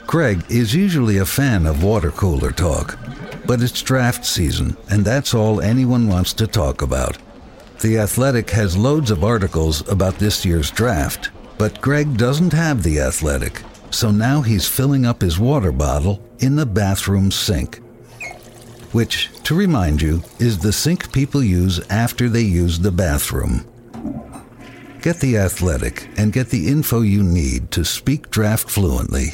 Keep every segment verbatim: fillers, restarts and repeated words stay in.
Greg is usually a fan of water cooler talk, but it's draft season, and that's all anyone wants to talk about. The Athletic has loads of articles about this year's draft, but Greg doesn't have The Athletic, so now he's filling up his water bottle in the bathroom sink. Which, to remind you, is the sink people use after they use the bathroom. Get The Athletic and get the info you need to speak draft fluently.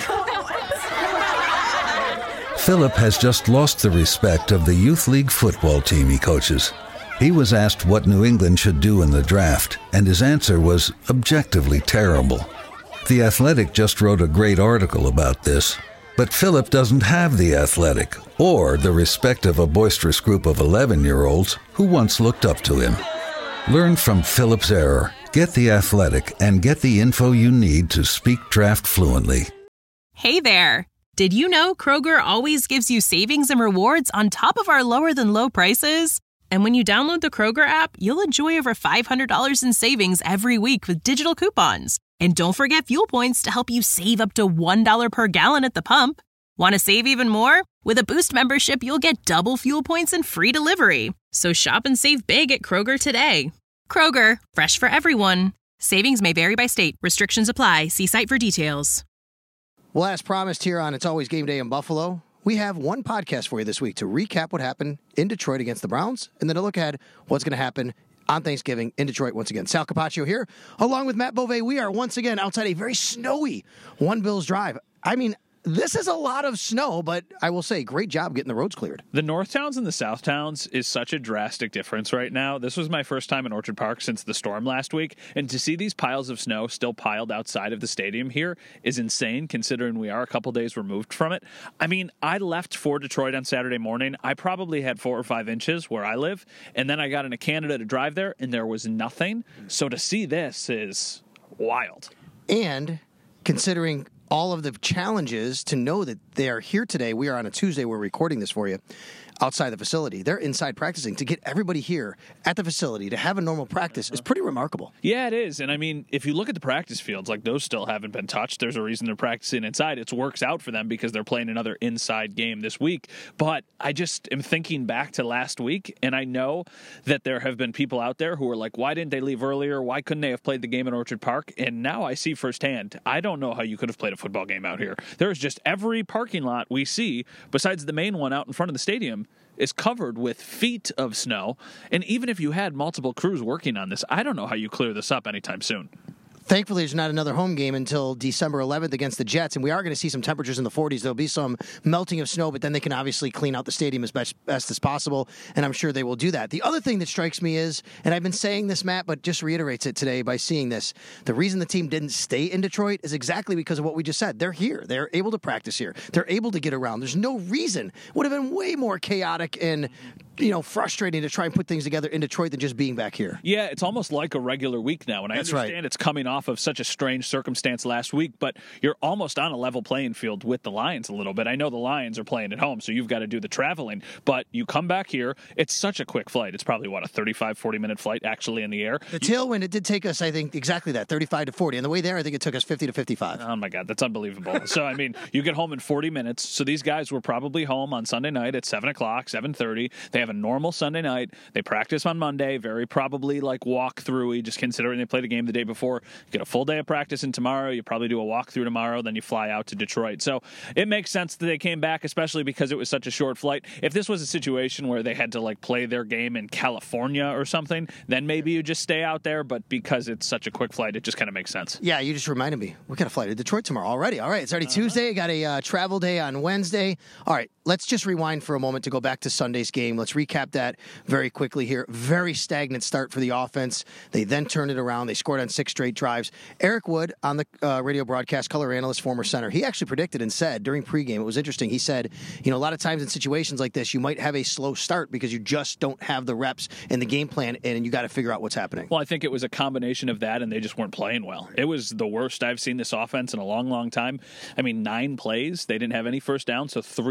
Philip has just lost the respect of the youth league football team he coaches. He was asked what New England should do in the draft, and his answer was objectively terrible. The Athletic just wrote a great article about this, but Philip doesn't have The Athletic or the respect of a boisterous group of eleven-year-olds who once looked up to him. Learn from Philip's error, get The Athletic, and get the info you need to speak draft fluently. Hey there! Did you know Kroger always gives you savings and rewards on top of our lower-than-low prices? And when you download the Kroger app, you'll enjoy over five hundred dollars in savings every week with digital coupons. And don't forget fuel points to help you save up to one dollar per gallon at the pump. Want to save even more? With a Boost membership, you'll get double fuel points and free delivery. So shop and save big at Kroger today. Kroger, fresh for everyone. Savings may vary by state. Restrictions apply. See site for details. Well, as promised here on It's Always Game Day in Buffalo, we have one podcast for you this week to recap what happened in Detroit against the Browns, and then to look ahead what's going to happen on Thanksgiving in Detroit once again. Sal Capaccio here, along with Matt Bove. We are once again outside a very snowy One Bills Drive. I mean, this is a lot of snow, but I will say, great job getting the roads cleared. The North Towns and the South Towns is such a drastic difference right now. This was my first time in Orchard Park since the storm last week, and to see these piles of snow still piled outside of the stadium here is insane, considering we are a couple days removed from it. I mean, I left for Detroit on Saturday morning. I probably had four or five inches where I live, and then I got into Canada to drive there, and there was nothing. So to see this is wild. And considering all of the challenges, to know that they are here today. We are on a Tuesday. We're recording this for you outside the facility. They're inside practicing. To get everybody here at the facility to have a normal practice is pretty remarkable. Yeah, it is. And I mean, if you look at the practice fields, like those still haven't been touched. There's a reason they're practicing inside. It works out for them because they're playing another inside game this week. But I just am thinking back to last week, and I know that there have been people out there who are like, why didn't they leave earlier? Why couldn't they have played the game in Orchard Park? And now I see firsthand, I don't know how you could have played a football game out here. There's just every parking lot we see, besides the main one out in front of the stadium, is covered with feet of snow. And even if you had multiple crews working on this, I don't know how you clear this up anytime soon. Thankfully, there's not another home game until December eleventh against the Jets, and we are going to see some temperatures in the forties. There'll be some melting of snow, but then they can obviously clean out the stadium as best, best as possible, and I'm sure they will do that. The other thing that strikes me is, and I've been saying this, Matt, but just reiterates it today by seeing this, the reason the team didn't stay in Detroit is exactly because of what we just said. They're here. They're able to practice here. They're able to get around. There's no reason. It would have been way more chaotic and, you know, frustrating to try and put things together in Detroit than just being back here. Yeah, it's almost like a regular week now, and I That's understand right. It's coming off of such a strange circumstance last week, but you're almost on a level playing field with the Lions a little bit. I know the Lions are playing at home, so you've got to do the traveling, but you come back here, it's such a quick flight. It's probably, what, a thirty-five, forty-minute flight actually in the air? The tailwind, it did take us, I think, exactly that, thirty-five to forty. On the way there, I think it took us fifty to fifty-five. Oh, my God, that's unbelievable. So, I mean, you get home in forty minutes, so these guys were probably home on Sunday night at seven o'clock, seven thirty. They have a normal Sunday night. They practice on Monday, very probably like walk-through-y, just considering they played a game the day before. You get a full day of practice in tomorrow. You probably do a walkthrough tomorrow, then you fly out to Detroit. So it makes sense that they came back, especially because it was such a short flight. If this was a situation where they had to like play their game in California or something, then maybe you just stay out there. But because it's such a quick flight, it just kind of makes sense. Yeah, you just reminded me. We got a flight to Detroit tomorrow already. All right, it's already uh-huh. Tuesday. Got a uh, travel day on Wednesday. All right, let's just rewind for a moment to go back to Sunday's game. Let's recap that very quickly here. Very stagnant start for the offense. They then turned it around. They scored on six straight drives. Eric Wood on the uh, radio broadcast, color analyst, former center, he actually predicted and said during pregame, it was interesting, he said, you know, a lot of times in situations like this, you might have a slow start because you just don't have the reps and the game plan, and you got to figure out what's happening. Well, I think it was a combination of that, and they just weren't playing well. It was the worst I've seen this offense in a long, long time. I mean, nine plays. They didn't have any first down, so three straight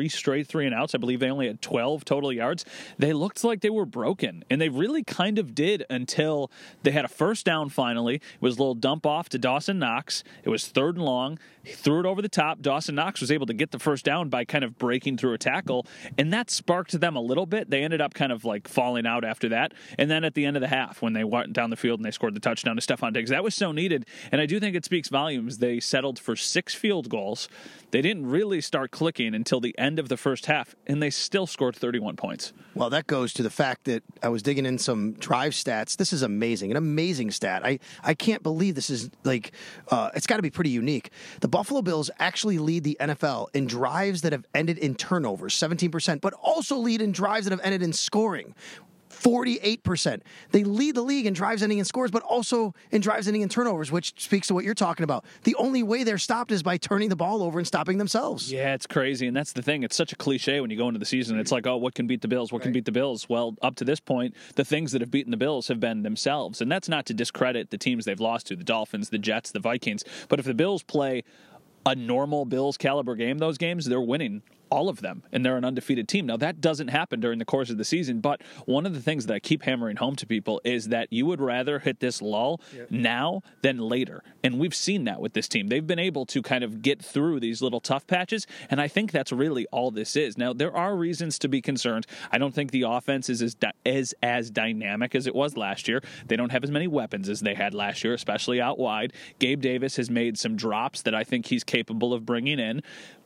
three and outs. I believe they only had twelve total yards. They looked like they were broken, and they really kind of did until they had a first down finally. It was a little dump off to Dawson Knox. It was third and long. He threw it over the top. Dawson Knox was able to get the first down by kind of breaking through a tackle, and that sparked them a little bit. They ended up kind of like falling out after that. And then at the end of the half, when they went down the field and they scored the touchdown to Stephon Diggs, that was so needed. And I do think it speaks volumes. They settled for six field goals. They didn't really start clicking until the end of the first half, and they still scored thirty-one points. Well, that goes to the fact that I was digging in some drive stats. This is amazing, an amazing stat. I, I can't believe this is like, uh, it's got to be pretty unique. The Buffalo Bills actually lead the N F L in drives that have ended in turnovers, seventeen percent, but also lead in drives that have ended in scoring, forty-eight percent. They lead the league in drives ending in scores, but also in drives ending in turnovers, which speaks to what you're talking about. The only way they're stopped is by turning the ball over and stopping themselves. Yeah, it's crazy, and that's the thing. It's such a cliche when you go into the season. It's like, oh, what can beat the Bills? What can Right. beat the Bills? Well, up to this point, the things that have beaten the Bills have been themselves, and that's not to discredit the teams they've lost to, the Dolphins, the Jets, the Vikings, but if the Bills play a normal Bills caliber game, those games, they're winning all of them, and they're an undefeated team. Now, that doesn't happen during the course of the season, but one of the things that I keep hammering home to people is that you would rather hit this lull yep. now than later, and we've seen that with this team. They've been able to kind of get through these little tough patches, and I think that's really all this is. Now, there are reasons to be concerned. I don't think the offense is as, di- is as dynamic as it was last year. They don't have as many weapons as they had last year, especially out wide. Gabe Davis has made some drops that I think he's capable of bringing in,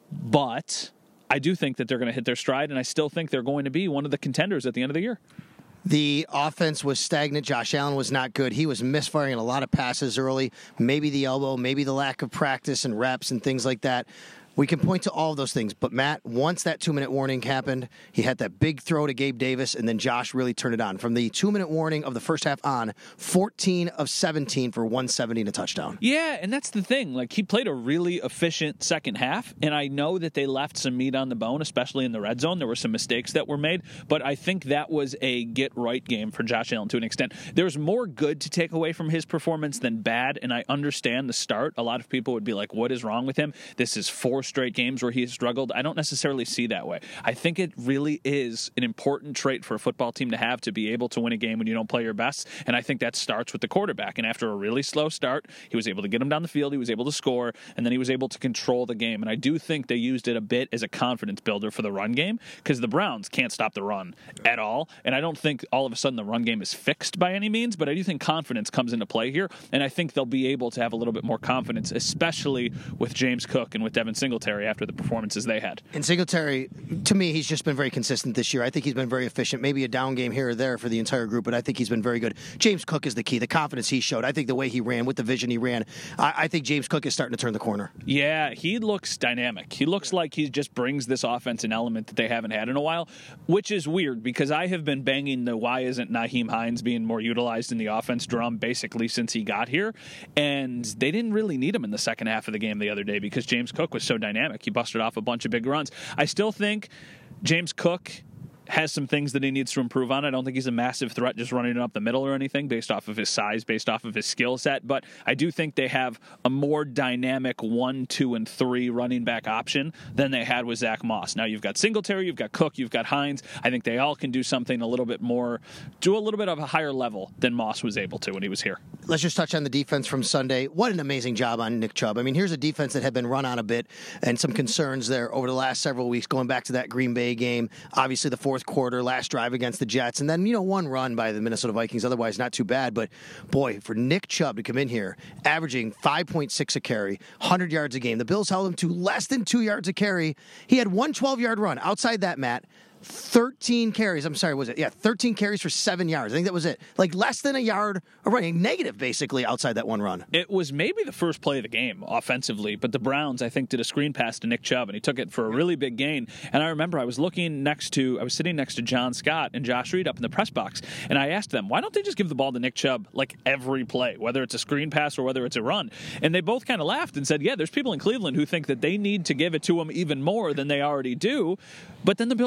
but I do think that they're going to hit their stride, and I still think they're going to be one of the contenders at the end of the year. The offense was stagnant. Josh Allen was not good. He was misfiring a lot of passes early. Maybe the elbow, maybe the lack of practice and reps and things like that. We can point to all of those things. But, Matt, once that two-minute warning happened, he had that big throw to Gabe Davis, and then Josh really turned it on. From the two-minute warning of the first half on, fourteen of seventeen for one seventy and a touchdown. Yeah, and that's the thing. Like, he played a really efficient second half, and I know that they left some meat on the bone, especially in the red zone. There were some mistakes that were made, but I think that was a get-right game for Josh Allen to an extent. There's more good to take away from his performance than bad, and I understand the start. A lot of people would be like, what is wrong with him? This is four straight games where he has struggled. I don't necessarily see that way. I think it really is an important trait for a football team to have, to be able to win a game when you don't play your best, and I think that starts with the quarterback. And after a really slow start, he was able to get him down the field, he was able to score, and then he was able to control the game. And I do think they used it a bit as a confidence builder for the run game, because the Browns can't stop the run at all, and I don't think all of a sudden the run game is fixed by any means, but I do think confidence comes into play here, and I think they'll be able to have a little bit more confidence, especially with James Cook and with Devin Singletary after the performances they had. And Singletary, to me, he's just been very consistent this year. I think he's been very efficient. Maybe a down game here or there for the entire group, but I think he's been very good. James Cook is the key. The confidence he showed. I think the way he ran, with the vision he ran, I, I think James Cook is starting to turn the corner. Yeah, he looks dynamic. He looks like he just brings this offense an element that they haven't had in a while, which is weird because I have been banging the why isn't Nyheim Hines being more utilized in the offense drum basically since he got here, and they didn't really need him in the second half of the game the other day because James Cook was so dynamic. He busted off a bunch of big runs. I still think James Cook has some things that he needs to improve on. I don't think he's a massive threat just running it up the middle or anything based off of his size, based off of his skill set, but I do think they have a more dynamic one, two, and three running back option than they had with Zach Moss. Now you've got Singletary, you've got Cook, you've got Hines. I think they all can do something a little bit more, do a little bit of a higher level than Moss was able to when he was here. Let's just touch on the defense from Sunday. What an amazing job on Nick Chubb. I mean, here's a defense that had been run on a bit and some concerns there over the last several weeks, going back to that Green Bay game. Obviously, the fourth quarter, last drive against the Jets, and then, you know, one run by the Minnesota Vikings. Otherwise, not too bad. But, boy, for Nick Chubb to come in here, averaging five point six a carry, one hundred yards a game. The Bills held him to less than two yards a carry. He had one twelve-yard run. Outside that, Matt, thirteen carries. I'm sorry, was it? Yeah, thirteen carries for seven yards. I think that was it. Like less than a yard of running. Negative, basically, outside that one run. It was maybe the first play of the game offensively, but the Browns, I think, did a screen pass to Nick Chubb, and he took it for a really big gain. And I remember I was looking next to, I was sitting next to John Scott and Josh Reed up in the press box, and I asked them, why don't they just give the ball to Nick Chubb like every play, whether it's a screen pass or whether it's a run? And they both kind of laughed and said, yeah, there's people in Cleveland who think that they need to give it to him even more than they already do. But then the Bills were able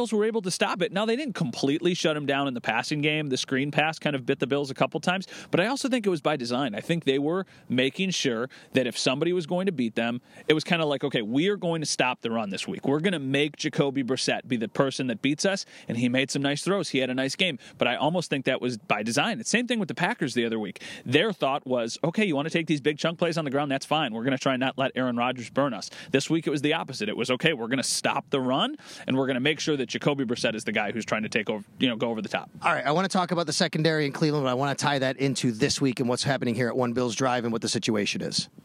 able to stop it. Now, they didn't completely shut him down in the passing game. The screen pass kind of bit the Bills a couple times, but I also think it was by design. I think they were making sure that if somebody was going to beat them, it was kind of like, okay, we are going to stop the run this week. We're going to make Jacoby Brissett be the person that beats us, and he made some nice throws. He had a nice game, but I almost think that was by design. It's the same thing with the Packers the other week. Their thought was, okay, you want to take these big chunk plays on the ground? That's fine. We're going to try and not let Aaron Rodgers burn us. This week it was the opposite. It was, okay, we're going to stop the run, and we're going to make sure that Jacoby Brissett is the guy who's trying to take over, you know, go over the top. All right, I want to talk about the secondary in Cleveland, but I want to tie that into this week and what's happening here at One Bills Drive and what the situation is.